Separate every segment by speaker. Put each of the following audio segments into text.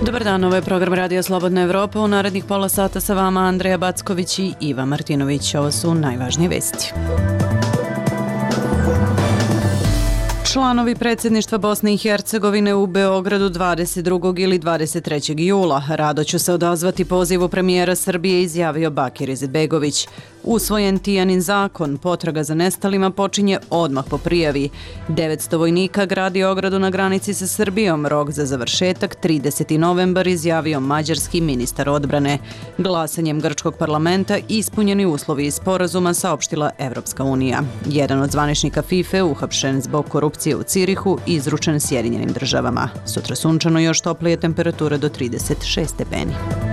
Speaker 1: Dobar dan, ovo je program Radija Slobodna Evropa. U narednih pola sata sa vama Andreja Backović i Iva Martinović. Ovo su najvažnije vesti. Članovi predsjedništva Bosne i Hercegovine u Beogradu 22. ili 23. jula. Rado ću se odazvati pozivu premijera Srbije, izjavio Bakir Izetbegović. Usvojen Tijanin zakon, potraga za nestalima počinje odmah po prijavi. 900 vojnika gradi ogradu na granici sa Srbijom. Rok za završetak 30. novembar, izjavio mađarski ministar odbrane. Glasanjem grčkog parlamenta ispunjeni uslovi iz sporazuma, saopštila Evropska unija. Jedan od zvaničnika FIFA uhapšen zbog korupcije u Cirihu, izručen Sjedinjenim državama. Sutra sunčano, još toplije, temperatura do 36 stepeni.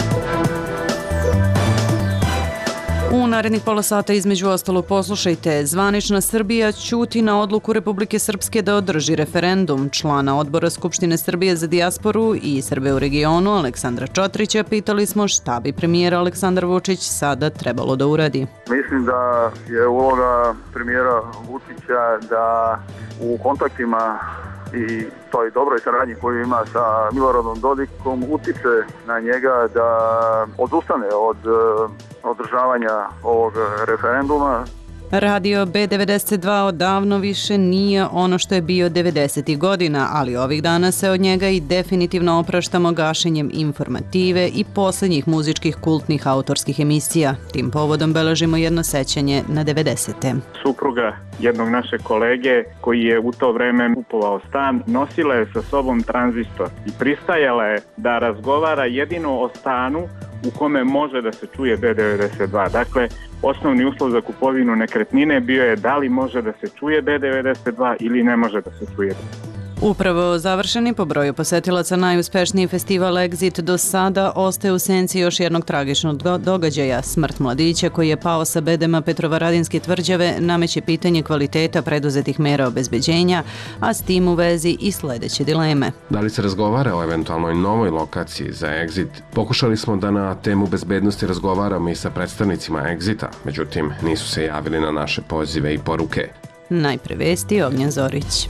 Speaker 1: U narednih pola sata između ostalo poslušajte. Zvanična Srbija ćuti na odluku Republike Srpske da održi referendum. Člana odbora Skupštine Srbije za dijasporu i Srbe u regionu Aleksandra Čotrića pitali smo šta bi premijer Aleksandar Vučić sada trebalo da uradi.
Speaker 2: Mislim da je uloga premijera Vučića da u kontaktima i toj dobroj saradnji koju ima sa Miloradom Dodikom utiče na njega da odustane od održavanja ovog referenduma.
Speaker 1: Radio B92 odavno više nije ono što je bio 90. godina, ali ovih dana se od njega i definitivno opraštamo gašenjem informative i posljednjih muzičkih kultnih autorskih emisija. Tim povodom beležimo jedno sećanje na 90.
Speaker 3: Supruga jednog našeg kolege koji je u to vreme kupovao stan, nosila je sa sobom tranzistor i pristajala je da razgovara jedino o stanu u kome može da se čuje B92. Dakle, osnovni uslov za kupovinu nekretnine bio je da li može da se čuje B92 ili ne može da se čuje.
Speaker 1: Upravo završeni po broju posetilaca najuspešniji festival Exit do sada ostaje u senci još jednog tragičnog događaja. Smrt mladića koji je pao sa bedema Petrovaradinske tvrđave nameće pitanje kvaliteta preduzetih mera obezbeđenja, a s tim u vezi i sljedeće dileme.
Speaker 4: Da li se razgovara o eventualnoj novoj lokaciji za Exit? Pokušali smo da na temu bezbednosti razgovaramo i sa predstavnicima Exita, međutim nisu se javili na naše pozive i poruke.
Speaker 1: Najpre vesti, Ognjen Zorić.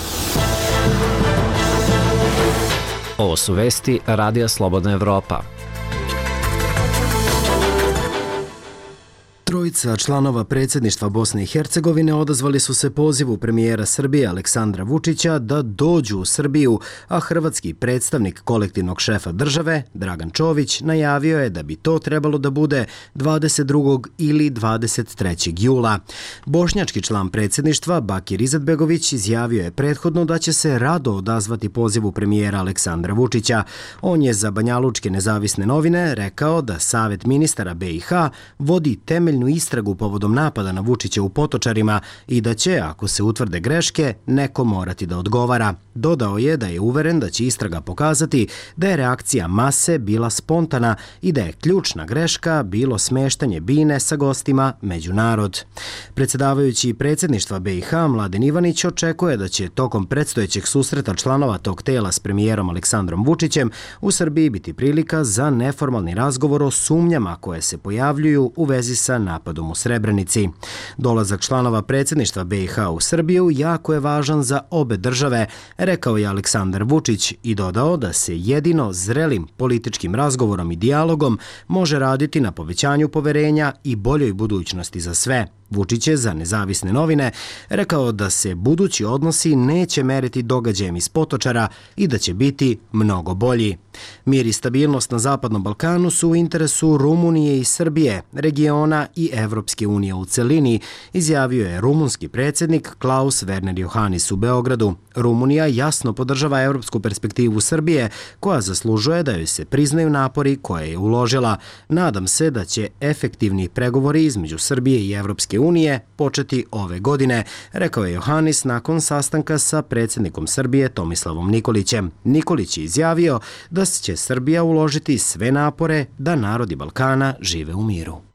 Speaker 5: Ovo su vesti Radija Slobodna Evropa.
Speaker 6: Trojica članova predsjedništva Bosne i Hercegovine odazvali su se pozivu premijera Srbije Aleksandra Vučića da dođu u Srbiju, a hrvatski predstavnik kolektivnog šefa države, Dragan Čović, najavio je da bi to trebalo da bude 22. ili 23. jula. Bošnjački član predsjedništva, Bakir Izetbegović, izjavio je prethodno da će se rado odazvati pozivu premijera Aleksandra Vučića. On je za Banjalučke nezavisne novine rekao da Savet ministara BiH vodi temeljnu istragu povodom napada na Vučića u Potočarima i da će, ako se utvrde greške, neko morati da odgovara. Dodao je da je uveren da će istraga pokazati da je reakcija mase bila spontana i da je ključna greška bilo smeštanje bine sa gostima među narod. Predsjedavajući predsjedništva BiH Mladen Ivanić očekuje da će tokom predstojećeg susreta članova tog tela s premijerom Aleksandrom Vučićem u Srbiji biti prilika za neformalni razgovor o sumnjama koje se pojavljuju u vezi sa napadom u Srebrenici. Dolazak članova predsjedništva BiH u Srbiju jako je važan za obe države, rekao je Aleksandar Vučić i dodao da se jedino zrelim političkim razgovorom i dijalogom može raditi na povećanju poverenja i boljoj budućnosti za sve. Vučić je za nezavisne novine rekao da se budući odnosi neće meriti događajem iz Potočara i da će biti mnogo bolji. Mir i stabilnost na Zapadnom Balkanu su u interesu Rumunije i Srbije, regiona i Evropske unije u celini, izjavio je rumunski predsjednik Klaus Werner Iohannis u Beogradu. Rumunija jasno podržava evropsku perspektivu Srbije, koja zaslužuje da joj se priznaju napori koje je uložila. Nadam se da će efektivni pregovori između Srbije i Evropske unije početi ove godine, rekao je Iohannis nakon sastanka sa predsjednikom Srbije Tomislavom Nikolićem. Nikolić je izjavio da će Srbija uložiti sve napore da narodi Balkana žive u miru.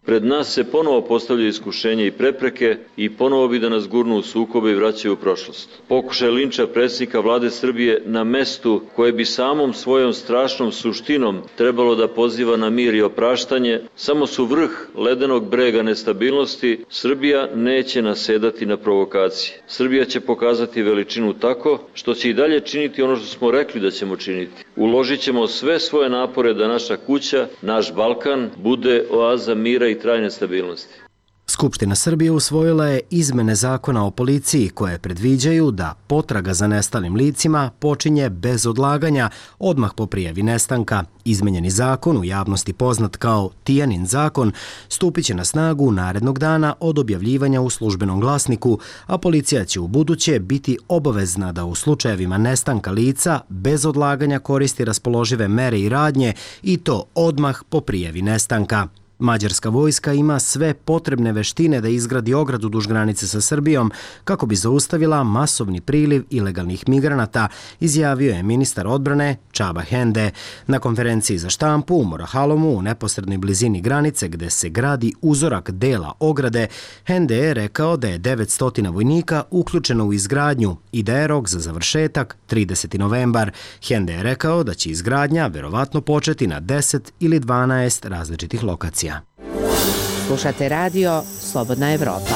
Speaker 7: Pred nas se ponovo postavljaju iskušenja i prepreke i ponovo bi da nas gurnu u sukobe i vraćaju u prošlost. Pokušaj linča predsjednika vlade Srbije na mestu koje bi samom svojom strašnom suštinom trebalo da poziva na mir i opraštanje, samo su vrh ledenog brega nestabilnosti. Srbija neće nasedati na provokacije. Srbija će pokazati veličinu tako što će i dalje činiti ono što smo rekli da ćemo činiti. Uložit ćemo sve svoje napore da naša kuća, naš Balkan, bude oaza mira i trajne stabilnosti.
Speaker 6: Skupština Srbije usvojila je izmene zakona o policiji koje predviđaju da potraga za nestalim licima počinje bez odlaganja odmah po prijavi nestanka. Izmenjeni zakon, u javnosti poznat kao Tijanin zakon, stupit će na snagu narednog dana od objavljivanja u službenom glasniku, a policija će u buduće biti obavezna da u slučajevima nestanka lica bez odlaganja koristi raspoložive mere i radnje i to odmah po prijavi nestanka. Mađarska vojska ima sve potrebne veštine da izgradi ogradu duž granice sa Srbijom kako bi zaustavila masovni priliv ilegalnih migranata, izjavio je ministar odbrane Čaba Hende. Na konferenciji za štampu u Morahalomu, u neposrednoj blizini granice gde se gradi uzorak dela ograde, Hende je rekao da je 900 vojnika uključeno u izgradnju i da je rok za završetak 30. novembar. Hende je rekao da će izgradnja verovatno početi na 10 ili 12 različitih lokacija.
Speaker 8: Slušate radio Slobodna Evropa.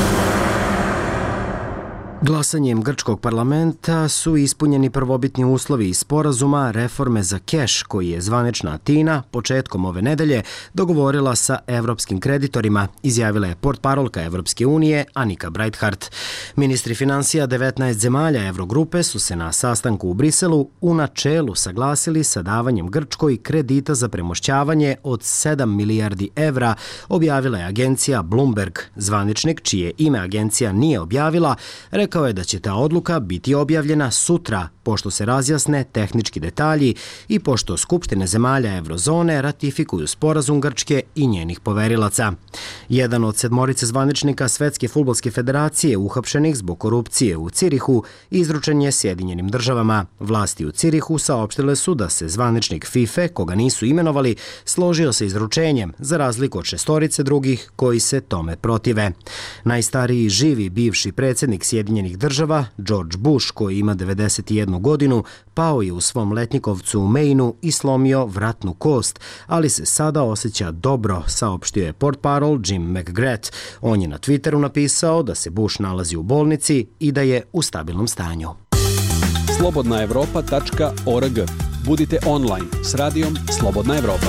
Speaker 6: Glasanjem grčkog parlamenta su ispunjeni prvobitni uslovi iz sporazuma reforme za keš koji je zvanična Atina početkom ove nedelje dogovorila sa evropskim kreditorima, izjavila je portparolka Evropske unije Anika Breithardt. Ministri financija 19 zemalja Evrogrupe su se na sastanku u Briselu u načelu saglasili sa davanjem Grčkoj kredita za premošćavanje od 7 milijardi evra, objavila je agencija Bloomberg. Zvaničnik, čije ime agencija nije objavila, rekao je da će ta odluka biti objavljena sutra, pošto se razjasne tehnički detalji i pošto skupštine zemalja Evrozone ratifikuju sporazum Grčke i njenih poverilaca. Jedan od 7 zvaničnika Svetske fudbalske federacije uhapšenih zbog korupcije u Cirihu izručen je Sjedinjenim državama. Vlasti u Cirihu saopštile su da se zvaničnik FIFA, koga nisu imenovali, složio sa izručenjem, za razliku od 6 drugih koji se tome protive. Najstariji živi bivši predsjednik Sjedinjenih država, George Bush, koji ima 91 godinu, pao je u svom letnjikovcu u Mainu i slomio vratnu kost, ali se sada osjeća dobro, saopštio je portparol Jim McGrath. On je na Twitteru napisao da se Bush nalazi u bolnici i da je u stabilnom stanju.
Speaker 9: slobodnaevropa.org. Budite online s radijom Slobodna Evropa.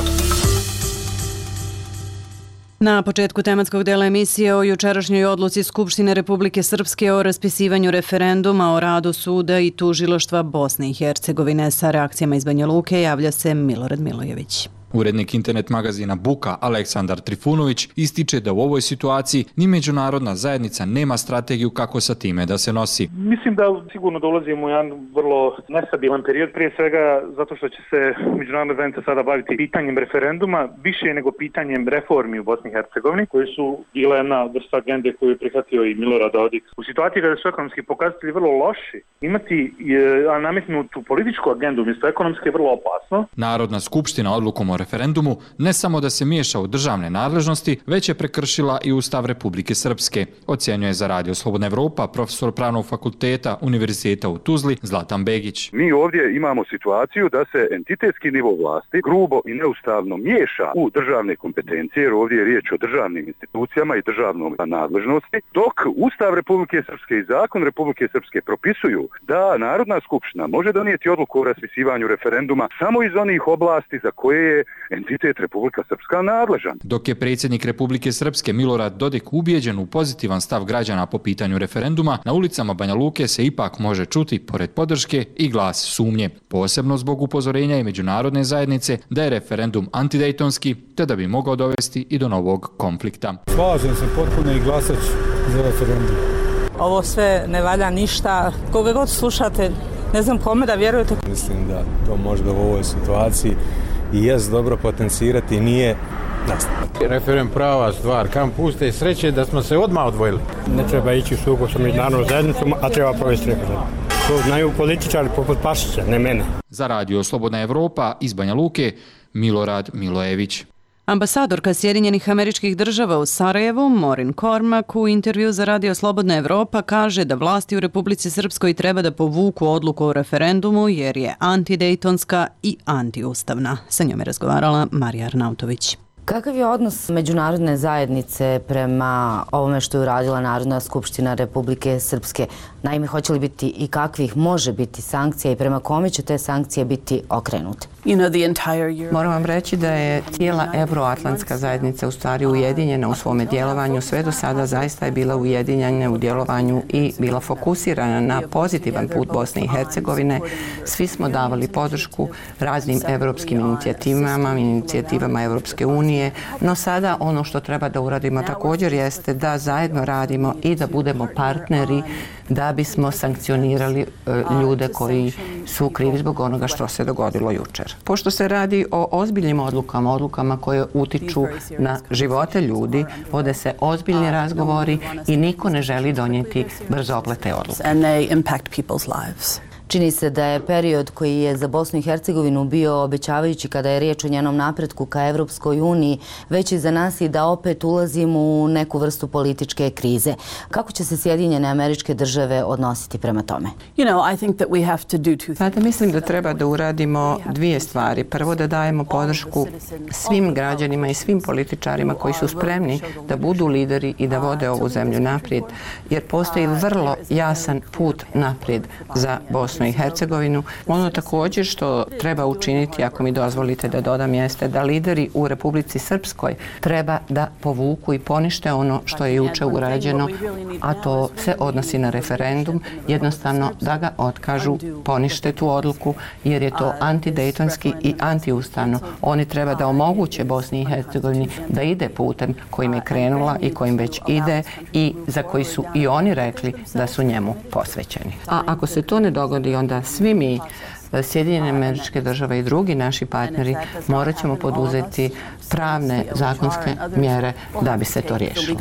Speaker 1: Na početku tematskog dela emisije o jučerašnjoj odluci Skupštine Republike Srpske o raspisivanju referenduma o radu suda i tužilaštva Bosne i Hercegovine sa reakcijama iz Banja Luke javlja se Milorad Milojević.
Speaker 10: Urednik internet magazina Buka Aleksandar Trifunović ističe da u ovoj situaciji ni međunarodna zajednica nema strategiju kako sa time da se nosi.
Speaker 11: Mislim da sigurno dolazimo u jedan vrlo nestabilan period, prije svega zato što će se međunarodna zajednica sada baviti pitanjem referenduma, više nego pitanjem reformi u Bosni i Hercegovini, koji su bila jedna vrsta agende koju je prihvatio i Milorad Dodik. U situaciji kada su ekonomski pokazatelji vrlo loši, imati nametnutu političku agendu umjesto ekonomske je vrlo opasno.
Speaker 10: Narodna skupština odlukom o referendumu ne samo da se miješa u državne nadležnosti, već je prekršila i Ustav Republike Srpske, ocjenjuje za Radio Slobodna Evropa profesor Pravnog fakulteta Univerziteta u Tuzli Zlatan Begić.
Speaker 12: Mi ovdje imamo situaciju da se entitetski nivo vlasti grubo i neustavno miješa u državne kompetencije, jer ovdje je riječ o državnim institucijama i državnom nadležnosti, dok Ustav Republike Srpske i Zakon Republike Srpske propisuju da Narodna skupština može donijeti odluku o raspisivanju referenduma samo iz onih oblasti za koje je entitet Republika Srpska nadležan.
Speaker 10: Dok je predsjednik Republike Srpske Milorad Dodik ubijeđen u pozitivan stav građana po pitanju referenduma, na ulicama Banja Luke se ipak može čuti, pored podrške, i glas sumnje, posebno zbog upozorenja i međunarodne zajednice da je referendum antidejtonski, te da bi mogao dovesti i do novog konflikta.
Speaker 13: Slažem se potpuno i glasać za referendum.
Speaker 14: Ovo sve ne valja ništa. Koga god slušate, ne znam kome da vjerujete.
Speaker 13: Mislim da to možda u ovoj situaciji i jest dobro potencirati, nije nastaviti.
Speaker 15: Referendum prava stvar, kam puste sreće da smo se odmah odvojili.
Speaker 16: Ne treba ići u sukob sa međunarodnom zajednicom, a treba provesti referendum. To znaju političari poput Pašića, ne mene.
Speaker 10: Za Radio Slobodna Evropa iz Banja Luke, Milorad Milojević.
Speaker 1: Ambasadorka Sjedinjenih Američkih Država u Sarajevu, Maureen Cormack, u intervju za Radio Slobodna Evropa kaže da vlasti u Republici Srpskoj treba da povuku odluku o referendumu jer je antidejtonska i antiustavna. Sa njom je razgovarala Marija Arnautović.
Speaker 17: Kakav je odnos međunarodne zajednice prema ovome što je uradila Narodna skupština Republike Srpske? Naime, hoće li biti i kakvih može biti sankcija i prema kome će te sankcije biti okrenute?
Speaker 18: Moram vam reći da je cijela evroatlantska zajednica u stvari ujedinjena u svome djelovanju. Sve do sada zaista je bila ujedinjena u djelovanju i bila fokusirana na pozitivan put Bosne i Hercegovine. Svi smo davali podršku raznim evropskim inicijativama Evropske unije, no sada ono što treba da uradimo također jeste da zajedno radimo i da budemo partneri da bismo sankcionirali ljude koji su krivi zbog onoga što se dogodilo jučer. Pošto se radi o ozbiljnim odlukama koje utiču na živote ljudi, vode se ozbiljni razgovori i niko ne želi donijeti brzoplete odluke.
Speaker 17: Čini se da je period koji je za Bosnu i Hercegovinu bio obećavajući kada je riječ o njenom napretku ka Evropskoj uniji, već i za nas i da opet ulazimo u neku vrstu političke krize. Kako će se Sjedinjene Američke Države odnositi prema tome?
Speaker 18: Znate, mislim da treba da uradimo dvije stvari. Prvo, da dajemo podršku svim građanima i svim političarima koji su spremni da budu lideri i da vode ovu zemlju naprijed, jer postoji vrlo jasan put naprijed za Bosnu i Hercegovinu. Ono također što treba učiniti, ako mi dozvolite da dodam, jeste da lideri u Republici Srpskoj treba da povuku i ponište ono što je juče urađeno, a to se odnosi na referendum, jednostavno da ga otkažu, ponište tu odluku, jer je to antidejtonski i antiustavno. Oni treba da omoguće Bosni i Hercegovini da ide putem kojim je krenula i kojim već ide i za koji su i oni rekli da su njemu posvećeni. A ako se to ne dogodi, onda svi mi, Sjedinjene Američke Države i drugi naši partneri, morat ćemo poduzeti pravne zakonske mjere da bi se to riješilo.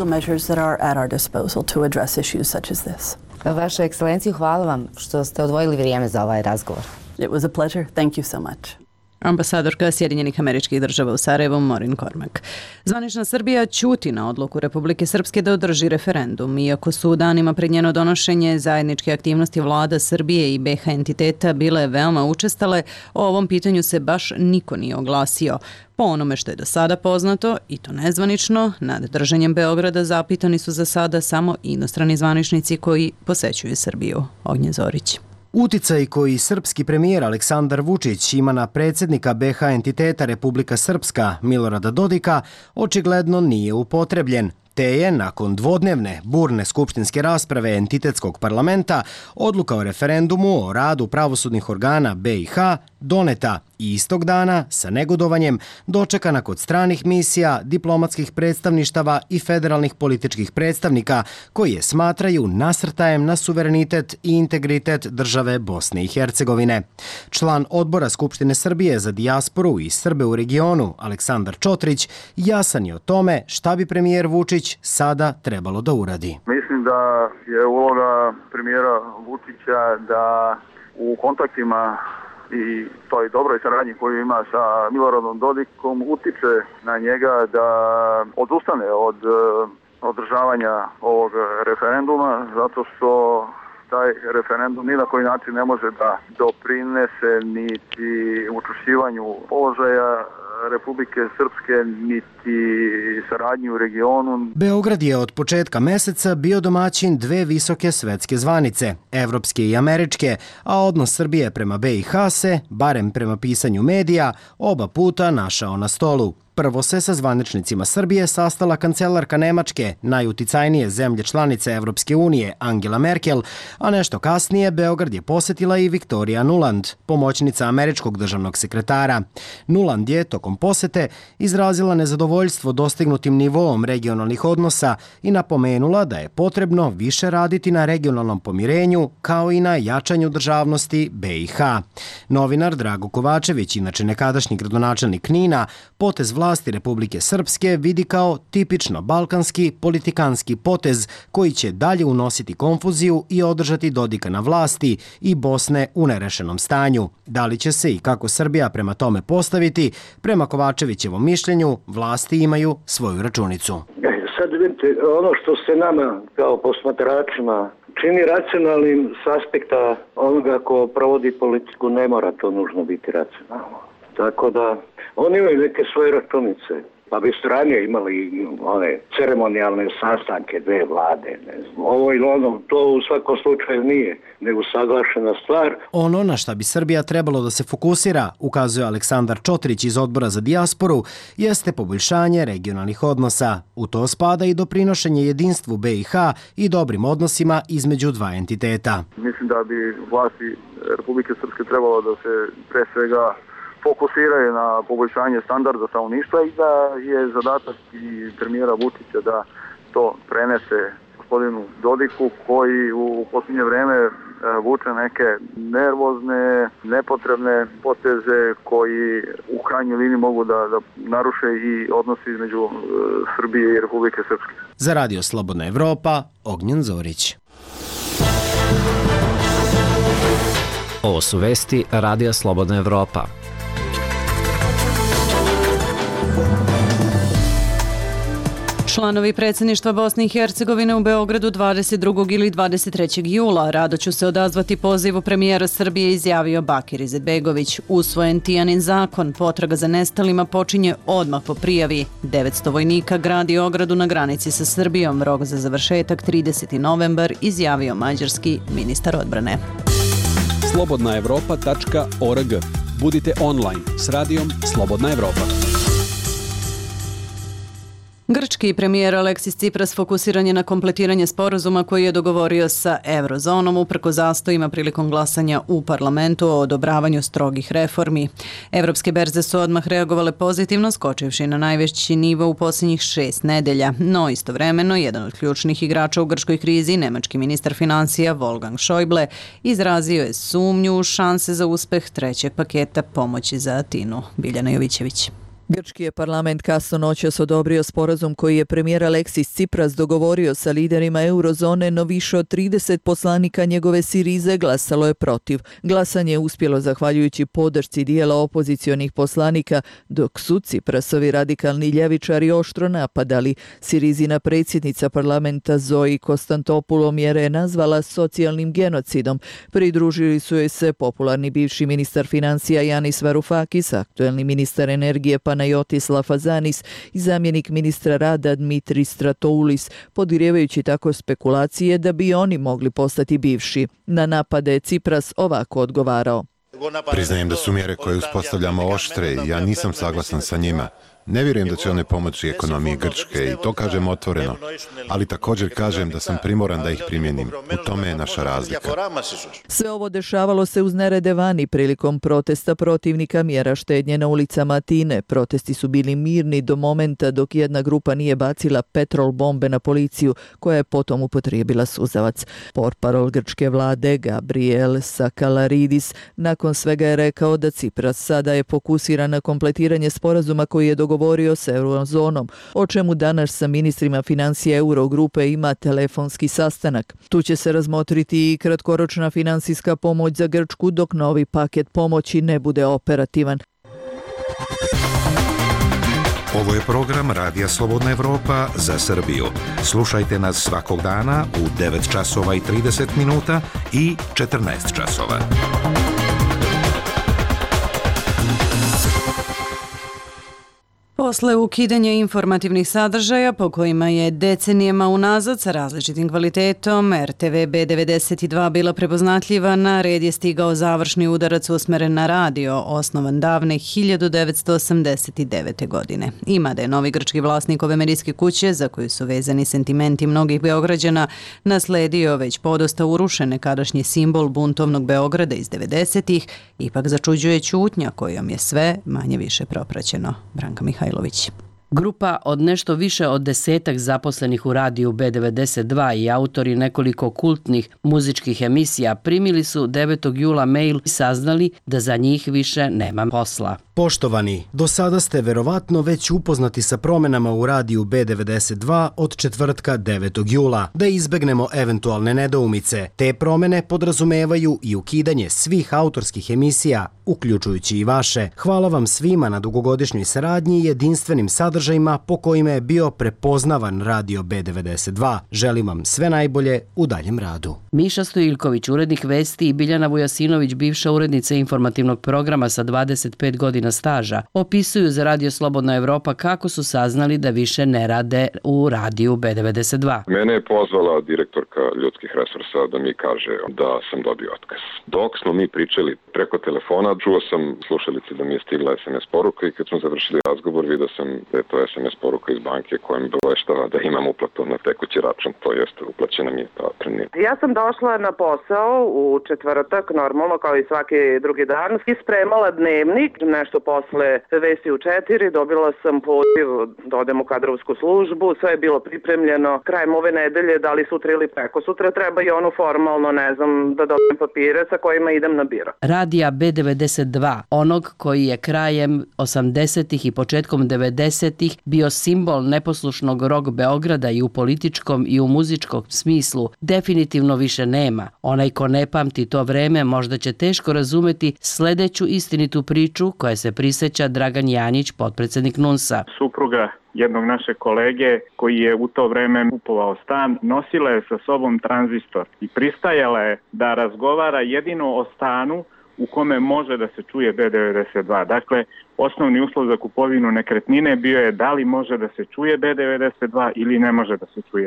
Speaker 17: Vaša ekscelencijo, hvala vam što ste odvojili vrijeme za ovaj razgovor.
Speaker 19: It was a pleasure. Thank you so much.
Speaker 1: Ambasadorka Sjedinjenih Američkih Država u Sarajevu, Maureen Cormack. Zvanična Srbija ćuti na odluku Republike Srpske da održi referendum, iako su u danima pred njeno donošenje zajedničke aktivnosti vlada Srbije i BiH entiteta bile veoma učestale, o ovom pitanju se baš niko nije oglasio. Po onome što je do sada poznato, i to nezvanično, nad držanjem Beograda zapitani su za sada samo inostrani zvaničnici koji posećuju Srbiju. Ognjen Zorić.
Speaker 6: Uticaj koji srpski premijer Aleksandar Vučić ima na predsjednika BiH entiteta Republika Srpska Milorada Dodika očigledno nije upotrebljen, te je nakon dvodnevne burne skupštinske rasprave entitetskog parlamenta odluka o referendumu o radu pravosudnih organa BiH doneta i istog dana sa negodovanjem dočekana kod stranih misija, diplomatskih predstavništava i federalnih političkih predstavnika koji je smatraju nasrtajem na suverenitet i integritet države Bosne i Hercegovine. Član odbora Skupštine Srbije za dijasporu i Srbe u regionu Aleksandar Čotrić jasan je o tome šta bi premijer Vučić sada trebalo da uradi.
Speaker 2: Mislim da je uloga premijera Vučića da u kontaktima i toj dobroj saradnji koju ima sa Miloradom Dodikom utiče na njega da odustane od održavanja ovog referenduma, zato što taj referendum ni na koji način ne može da doprinese niti učvršćivanju položaja Republike Srpske niti saradnju u regionu.
Speaker 6: Beograd je od početka meseca bio domaćin dve visoke svetske zvanice, evropske i američke, a odnos Srbije prema BiH se, barem prema pisanju medija, oba puta našao na stolu. Prvo se sa zvaničnicima Srbije sastala kancelarka Nemačke, najuticajnije zemlje članice Evropske unije, Angela Merkel, a nešto kasnije Beograd je posjetila i Viktorija Nuland, pomoćnica američkog državnog sekretara. Nuland je tokom posjete izrazila nezadovoljstvo dostignutim nivoom regionalnih odnosa i napomenula da je potrebno više raditi na regionalnom pomirenju kao i na jačanju državnosti BiH. Novinar Drago Kovačević, inače nekadašnji gradonačelnik Knina, potez vlasti Republike Srpske vidi kao tipično balkanski politikanski potez koji će dalje unositi konfuziju i održati Dodika na vlasti i Bosne u nerešenom stanju. Da li će se i kako Srbija prema tome postaviti, prema Kovačevićevom mišljenju, vlasti imaju svoju računicu.
Speaker 20: Sad vidite, ono što se nama kao posmatračima čini racionalnim s aspekta onoga ko provodi politiku, ne mora to nužno biti racionalno. Tako da oni imaju neke svoje računice. Pa bi su ranije imali one ceremonijalne sastanke dve vlade. Ne znam, ovo ili ono, to u svakom slučaju nije nego saglašena stvar.
Speaker 6: Ono na šta bi Srbija trebalo da se fokusira, ukazuje Aleksandar Čotrić iz Odbora za dijasporu, jeste poboljšanje regionalnih odnosa. U to spada i doprinošenje jedinstvu BiH i dobrim odnosima između dva entiteta.
Speaker 2: Mislim da bi vlasti Republike Srpske trebalo da se pre svega fokusiraju na poboljšanje standarda stanovništva i da je zadatak i premijera Vučića da to prenese gospodinu Dodiku, koji u posljednje vreme vuče neke nervozne, nepotrebne poteze koji u krajnjoj liniji mogu da naruše i odnose između Srbije i Republike Srpske.
Speaker 6: Za Radio Slobodna Evropa, Ognjen Zorić.
Speaker 5: Ovo su vesti Radija Slobodna Evropa.
Speaker 1: Članovi predsjedništva Bosne i Hercegovine u Beogradu 22. ili 23. jula rado ću se odazvati pozivu premijera Srbije, izjavio Bakir Izetbegović. Usvojen Tijanin zakon, potraga za nestalima počinje odmah po prijavi. 900 vojnika gradi ogradu na granici sa Srbijom. Rok za završetak 30. novembar, izjavio mađarski ministar odbrane.
Speaker 9: slobodnaevropa.org. Budite online s radijom Slobodna Evropa.
Speaker 1: Grčki premijer Aleksis Tsipras fokusiran je na kompletiranje sporazuma koji je dogovorio sa Eurozonom uprkos zastojima prilikom glasanja u parlamentu o odobravanju strogih reformi. Evropske berze su odmah reagovale pozitivno, skočivši na najveći nivo u posljednjih 6 nedelja. No istovremeno, jedan od ključnih igrača u grčkoj krizi, nemački ministar financija Wolfgang Schäuble, izrazio je sumnju u šanse za uspeh trećeg paketa pomoći za Atinu. Biljana Jovićević.
Speaker 21: Grčki je parlament kasno noćas odobrio sporazum koji je premijer Aleksis Tsipras dogovorio sa liderima eurozone, no više od 30 poslanika njegove Sirize glasalo je protiv. Glasanje je uspjelo zahvaljujući podršci dijela opozicionih poslanika, dok su Tsiprasovi radikalni ljevičari oštro napadali. Sirizina predsjednica parlamenta Zoe Konstantopoulou mjere je nazvala socijalnim genocidom. Pridružili su joj se popularni bivši ministar financija Yanis Varoufakis, aktuelni ministar energije Panayotis Lafazanis i zamjenik ministra rada Dmitri Stratoulis, podgrijevajući tako spekulacije da bi oni mogli postati bivši. Na napade je Tsipras ovako odgovarao.
Speaker 22: Priznajem da su mjere koje uspostavljamo oštre i ja nisam saglasan sa njima. Ne vjerujem da će one pomoći ekonomiji Grčke i to kažem otvoreno, ali također kažem da sam primoran da ih primjenim. U tome je naša razlika.
Speaker 21: Sve ovo dešavalo se uz nerede vani prilikom protesta protivnika mjera štednje na ulicama Atine. Protesti su bili mirni do momenta dok jedna grupa nije bacila petrol bombe na policiju, koja je potom upotrijebila suzavac. Portparol grčke vlade Gabriel Sakalaridis nakon svega je rekao da Tsipras sada je fokusiran na kompletiranje sporazuma koji je dogovorio s eurozonom, o čemu danas sa ministrima financija Eurogrupe ima telefonski sastanak. Tu će se razmotriti i kratkoročna finansijska pomoć za Grčku dok novi paket pomoći ne bude operativan.
Speaker 23: Ovo je program Radija Slobodna Evropa za Srbiju. Slušajte nas svakog dana u 9 časova i 30 minuta i 14 časova.
Speaker 1: Posle ukidanja informativnih sadržaja po kojima je decenijama unazad sa različitim kvalitetom RTV B92 bila prepoznatljiva, na red je stigao završni udarac usmeren na radio, osnovan davne 1989. godine. Ima da je novi grčki vlasnik ove medijske kuće, za koju su vezani sentimenti mnogih Beograđana, nasledio već podosta urušen nekadašnji simbol buntovnog Beograda iz 90-ih, ipak začuđuje ćutnja kojom je sve manje više propraćeno. Branka Mihajlović.
Speaker 3: Grupa od nešto više od 10 zaposlenih u radiju B92 i autori nekoliko kultnih muzičkih emisija primili su 9. jula mail i saznali da za njih više nema posla.
Speaker 6: Poštovani, do sada ste verovatno već upoznati sa promenama u radiju B92 od četvrtka 9. jula. Da izbegnemo eventualne nedoumice, te promene podrazumevaju i ukidanje svih autorskih emisija, uključujući i vaše. Hvala vam svima na dugogodišnjoj saradnji i jedinstvenim sadržajima po kojima je bio prepoznavan radio B92. Želim vam sve najbolje u daljem radu.
Speaker 3: Miša Stojiljković, urednik Vesti, i Biljana Vujasinović, bivša urednica informativnog programa sa 25 godina staža, opisuju za Radio Slobodna Evropa kako su saznali da više ne rade u radiju B92.
Speaker 4: Mene je pozvala direktorka ljudskih resursa da mi kaže da sam dobio otkaz. Dok smo mi pričali preko telefona, čuo sam slušalici da mi je stigla SMS poruka i kad smo završili razgovor vidio sam da je to SMS poruka iz banke koja mi obaveštava da imam uplatu na tekući račun, to jest uplaćena mi je ta prenija.
Speaker 7: Ja sam došla na posao u četvrtak, normalno kao i svaki drugi dan, i spremala dnevnik, nešto posle Vesti u 4, dobila sam poziv da odem u kadrovsku službu, sve je bilo pripremljeno. Krajem ove nedelje, da li sutra ili preko sutra, treba i ono formalno, ne znam, da dobijem papire sa kojima idem na biro.
Speaker 3: Radija B92, onog koji je krajem 80. i početkom 90. bio simbol neposlušnog rock Beograda i u političkom i u muzičkom smislu, definitivno više nema. Onaj ko ne pamti to vreme možda će teško razumeti sledeću istinitu priču koja se prisjeća Dragan Janjić, potpredsednik NUNS-a.
Speaker 24: Supruga jednog našeg kolege koji je u to vreme kupovao stan, nosila je sa sobom tranzistor i pristajala je da razgovara jedino o stanu u kome može da se čuje B92. Dakle, osnovni uslov za kupovinu nekretnine bio je da li može da se čuje B92 ili ne može da se čuje.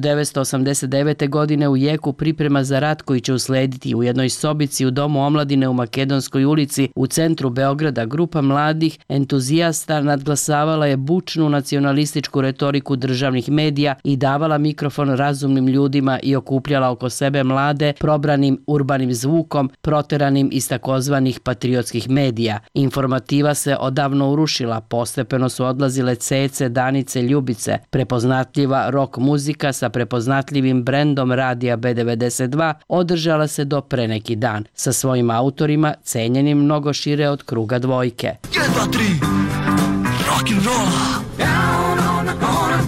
Speaker 3: 1989. godine u jeku priprema za rat koji će uslediti u jednoj sobici u Domu omladine u Makedonskoj ulici u centru Beograda, grupa mladih entuzijasta nadglasavala je bučnu nacionalističku retoriku državnih medija i davala mikrofon razumnim ljudima i okupljala oko sebe mlade probranim urbanim zvukom, proteranim iz takozvanih patriotskih medija. Informativa se odavno urušila, postepeno su odlazile Cece, Danice, Ljubice. Prepoznatljiva rock muzika sa prepoznatljivim brendom radija B92 održala se do pre neki dan, sa svojim autorima cenjenim mnogo šire od kruga dvojke. 1, 2, 3, rock'n'rolla, down on the corner,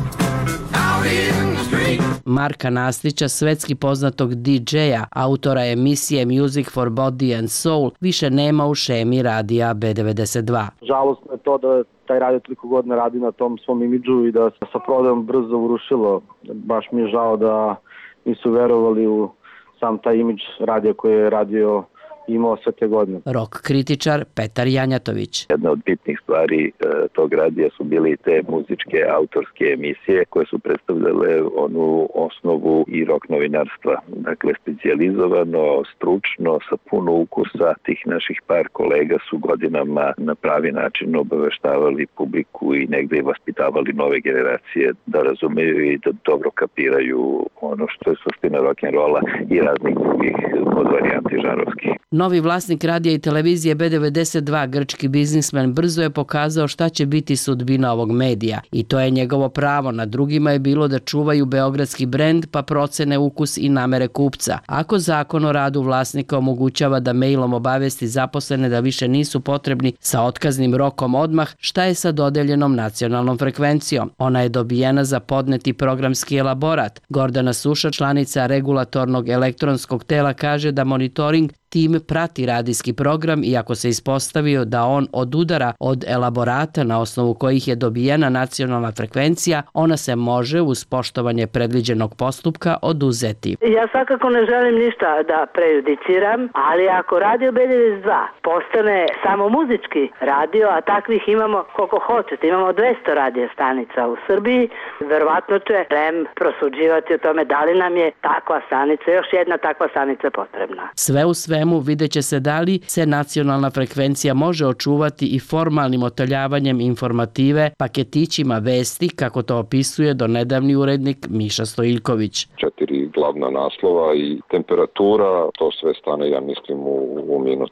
Speaker 3: out in the street. Marka Nastića, svetski poznatog DJ-a, autora emisije Music for Body and Soul, više nema u šemi radija B92.
Speaker 25: Žalostno je to da taj radio toliko godina radi na tom svom imidžu i da se sa prodajom brzo urušilo. Baš mi je žao da nisu verovali u sam taj imidž radija koji je radio imao sve te godine.
Speaker 3: Rock kritičar Petar Janjatović.
Speaker 26: Jedna od bitnih stvari tog radija su bili te muzičke autorske emisije koje su predstavljale onu osnovu i rock novinarstva. Dakle, specijalizovano, stručno, sa puno ukusa. Tih naših par kolega su godinama na pravi način obaveštavali publiku i negde i vaspitavali nove generacije da razumeju i da dobro kapiraju ono što je suština rock'n'rolla i raznih drugih podvarijanti žanrovskih.
Speaker 3: Novi vlasnik radija i televizije B92, grčki biznismen, brzo je pokazao šta će biti sudbina ovog medija. I to je njegovo pravo. Na drugima je bilo da čuvaju beogradski brend pa procene ukus i namere kupca. Ako zakon o radu vlasnika omogućava da mailom obavesti zaposlene da više nisu potrebni sa otkaznim rokom odmah, šta je sa dodeljenom nacionalnom frekvencijom? Ona je dobijena za podneti programski elaborat. Gordana Suša, članica regulatornog elektronskog tela, kaže da monitoring tim prati radijski program i ako se ispostavio da on odudara od elaborata na osnovu kojih je dobijena nacionalna frekvencija, ona se može uz poštovanje predviđenog postupka oduzeti.
Speaker 27: Ja svakako ne želim ništa da prejudiciram, ali ako radio B92 postane samo muzički radio, a takvih imamo koliko hoćete, imamo 200 radio stanica u Srbiji, verovatno će REM prosuđivati o tome da li nam je takva stanica, još jedna takva stanica potrebna.
Speaker 3: Sve u svemu vidjet će se da li se nacionalna frekvencija može očuvati i formalnim otaljavanjem informative, paketićima vesti, kako to opisuje donedavni urednik Miša Stojiljković.
Speaker 4: 4 glavna naslova i temperatura, to sve stane, ja mislim, u minut.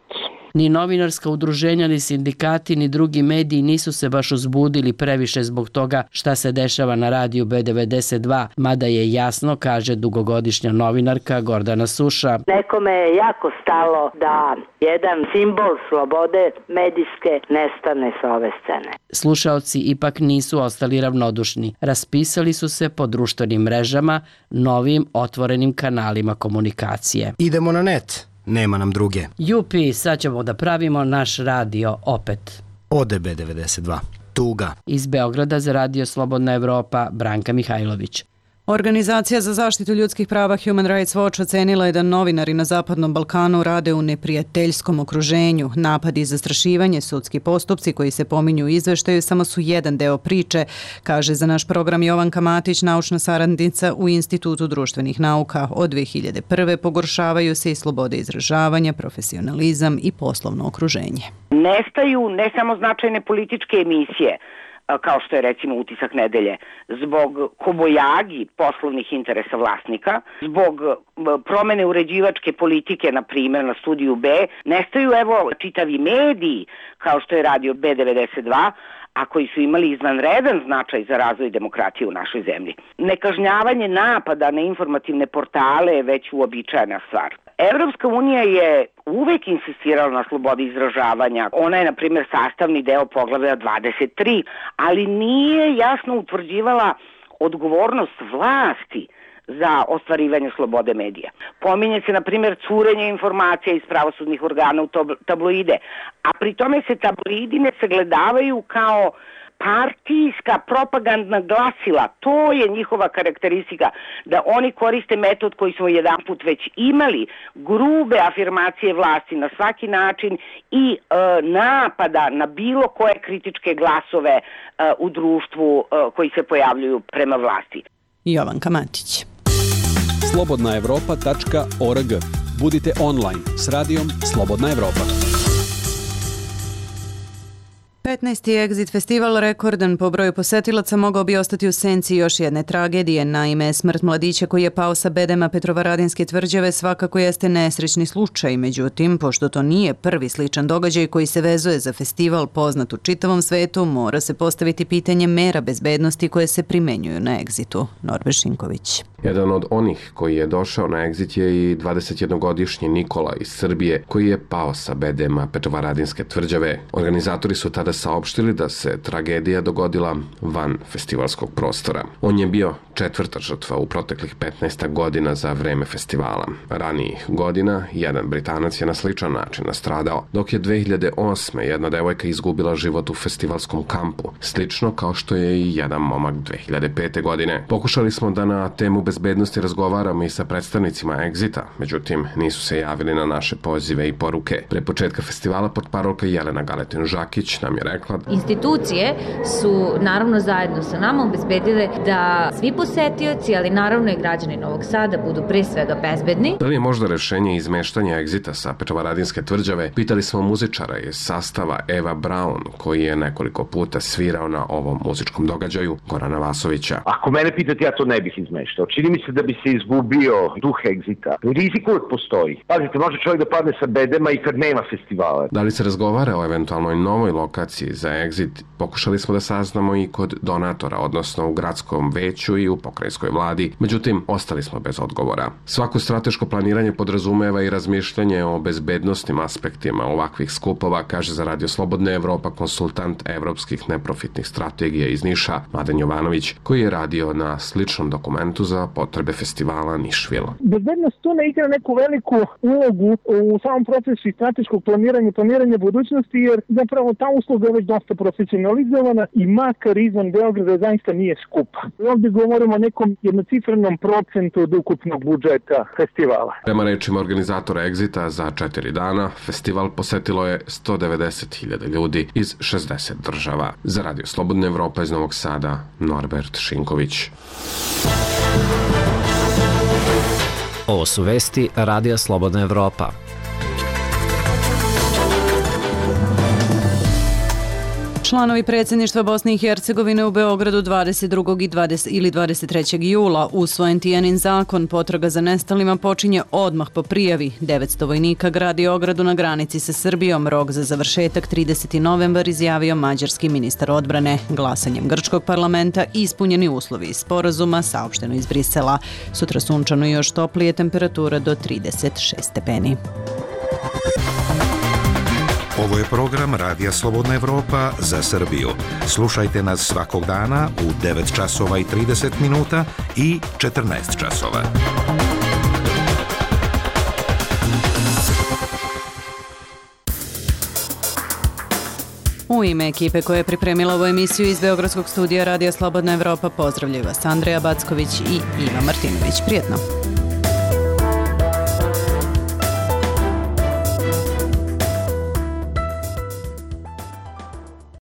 Speaker 3: Ni novinarska udruženja, ni sindikati, ni drugi mediji nisu se baš uzbudili previše zbog toga šta se dešava na radiju B92, mada je jasno, kaže dugogodišnja novinarka Gordana Suša.
Speaker 27: Nekome je jako stalo da jedan simbol slobode medijske nestane sa ove scene.
Speaker 3: Slušaoci ipak nisu ostali ravnodušni. Raspisali su se po društvenim mrežama, novim otvorenim kanalima komunikacije.
Speaker 6: Idemo na net, nema nam druge.
Speaker 3: Jupi, sad ćemo da pravimo naš radio opet.
Speaker 6: Ode B92. Tuga.
Speaker 3: Iz Beograda za Radio Slobodna Evropa, Branka Mihajlović.
Speaker 1: Organizacija za zaštitu ljudskih prava Human Rights Watch ocenila je da novinari na Zapadnom Balkanu rade u neprijateljskom okruženju. Napadi i zastrašivanje, sudski postupci koji se pominju u izveštaju samo su jedan deo priče, kaže za naš program Jovanka Matić, naučna saradnica u Institutu društvenih nauka. Od 2001. pogoršavaju se i slobode izražavanja, profesionalizam i poslovno okruženje.
Speaker 8: Nestaju ne samo značajne političke emisije, kao što je recimo Utisak nedelje, zbog kobojagi poslovnih interesa vlasnika, zbog promene uređivačke politike, na primjer na Studiju B, nestaju čitavi mediji, kao što je radio B92, a koji su imali izvanredan značaj za razvoj demokratije u našoj zemlji. Nekažnjavanje napada na informativne portale je već uobičajena stvar. Evropska unija je uvek insistirala na slobodi izražavanja. Ona je, na primjer, sastavni deo poglavlja 23, ali nije jasno utvrđivala odgovornost vlasti za ostvarivanje slobode medija. Pominje se, na primjer, curenje informacija iz pravosudnih organa u tabloide, a pri tome se tabloidi ne sagledavaju kao partijska propagandna glasila. To je njihova karakteristika, da oni koriste metod koji smo jedanput već imali, grube afirmacije vlasti na svaki način i napada na bilo koje kritičke glasove u društvu koji se pojavljuju prema vlasti.
Speaker 1: Jovanka Matić.
Speaker 9: slobodnaevropa.org. Budite online s radijom Slobodna Evropa.
Speaker 1: 15. Exit festival, rekordan po broju posetilaca, mogao bi ostati u senci još jedne tragedije. Naime, smrt mladića koji je pao sa bedema Petrovaradinske tvrđave svakako jeste nesrećni slučaj. Međutim, pošto to nije prvi sličan događaj koji se vezuje za festival poznat u čitavom svetu, mora se postaviti pitanje mera bezbednosti koje se primenjuju na Exitu. Norbe Šinković.
Speaker 11: Jedan od onih koji je došao na Exit je i 21-godišnji Nikola iz Srbije, koji je pao sa bedema Petrovaradinske tvrđave. Organizatori su tada saopštili da se tragedija dogodila van festivalskog prostora. On je bio četvrta žrtva u proteklih 15 godina za vreme festivala. Ranijih godina jedan Britanac je na sličan način nastradao, dok je 2008. jedna devojka izgubila život u festivalskom kampu, slično kao što je i jedan momak 2005. godine. Pokušali smo da na temu bezbednosti razgovaramo i sa predstavnicima Exita, međutim nisu se javili na naše pozive i poruke. Pre početka festivala portparolka Jelena Galetin-Žakić nam je rekla:
Speaker 12: institucije su naravno zajedno sa nama obezbedile da svi posetioci, ali naravno i građani Novog Sada budu pre svega bezbedni.
Speaker 11: Da li je možda rešenje izmeštanja Exita sa Petrovaradinske tvrđave? Pitali smo muzičara iz sastava Eva Braun, koji je nekoliko puta svirao na ovom muzičkom događaju, Gorana Vasovića.
Speaker 13: Ako mene pitate, ja to ne bih izmeštao. Čini mi se da bi se izgubio duh Exita. Rizik uvek postoji. Pazite, može čovjek da padne sa bedema i kad nema festivala.
Speaker 11: Da li se razgovara o eventualnoj novoj lokaciji za Exit? Pokušali smo da saznamo i kod donatora, odnosno u gradskom veću i u pokrajinskoj vladi, međutim, ostali smo bez odgovora. Svako strateško planiranje podrazumeva i razmišljanje o bezbednostnim aspektima ovakvih skupova, kaže za Radio Slobodna Evropa konsultant evropskih neprofitnih strategija iz Niša, Mladen Jovanović, koji je radio na sličnom dokumentu za potrebe festivala Nišvil.
Speaker 14: Bezbednost tu ne igra neku veliku ulogu u samom procesu i strateškog planiranja budućnosti, jer zapravo ta usluga je već dosta profesionalizovana i makar izvan Beograda zaista nije skupa. Ovdje govorimo o nekom jednocifrenom procentu od ukupnog budžeta festivala.
Speaker 11: Prema rečima organizatora Exita, za 4 dana festival posetilo je 190.000 ljudi iz 60 država. Za Radio Slobodna Evropa iz Novog Sada, Norbert Šinković.
Speaker 5: Ovo su vesti Radija Slobodna Evropa.
Speaker 1: Članovi predsjedništva Bosne i Hercegovine u Beogradu 22. ili 23. jula usvojen Tijanin zakon. Potraga za nestalima počinje odmah po prijavi. 900 vojnika gradi ogradu na granici sa Srbijom. Rok za završetak 30. novembar, izjavio mađarski ministar odbrane. Glasanjem grčkog parlamenta ispunjeni uslovi iz sporazuma, saopšteno iz Brisela. Sutra sunčano i još toplije, temperatura do 36 stepeni.
Speaker 23: Ovo je program Radija Slobodna Evropa za Srbiju. Slušajte nas svakog dana u 9 časova i 30 minuta i 14 časova.
Speaker 1: U ime ekipe koja je pripremila ovu emisiju iz Beogradskog studija Radija Slobodna Evropa pozdravljaju vas Andreja Backović i Iva Martinović. Prijetno!